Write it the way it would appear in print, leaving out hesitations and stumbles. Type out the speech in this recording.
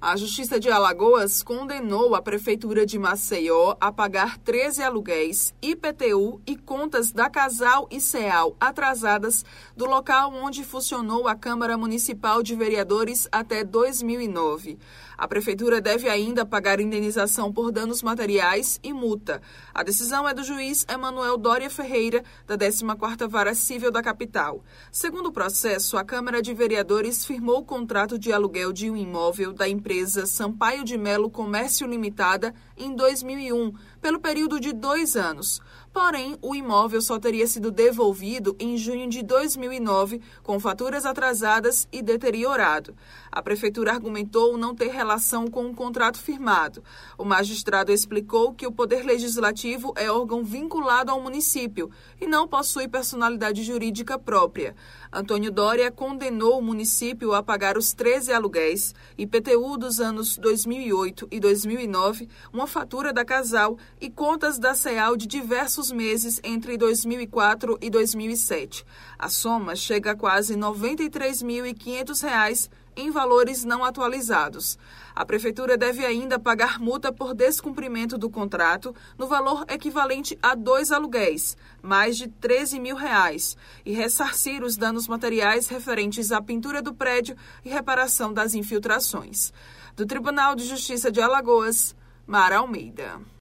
A Justiça de Alagoas condenou a Prefeitura de Maceió a pagar 13 aluguéis, IPTU e contas da Casal e CEAL atrasadas do local onde funcionou a Câmara Municipal de Vereadores até 2009. A Prefeitura deve ainda pagar indenização por danos materiais e multa. A decisão é do juiz Emanuel Dória Ferreira, da 14ª Vara Civil da capital. Segundo o processo, a Câmara de Vereadores firmou o contrato de aluguel de um imóvel da empresa Sampaio de Melo Comércio Limitada em 2001, pelo período de 2 anos. Porém, o imóvel só teria sido devolvido em junho de 2009, com faturas atrasadas e deteriorado. A Prefeitura argumentou não ter relação com o contrato firmado. O magistrado explicou que o Poder Legislativo é órgão vinculado ao município e não possui personalidade jurídica própria. Antônio Dória condenou o município a pagar os 13 aluguéis, IPTU dos anos 2008 e 2009, uma fatura da Casal e contas da CEAL de diversos meses entre 2004 e 2007. A soma chega a quase R$ 93.500 em valores não atualizados. A Prefeitura deve ainda pagar multa por descumprimento do contrato no valor equivalente a 2 aluguéis, mais de R$ 13.000, e ressarcir os danos materiais referentes à pintura do prédio e reparação das infiltrações. Do Tribunal de Justiça de Alagoas, Mara Almeida.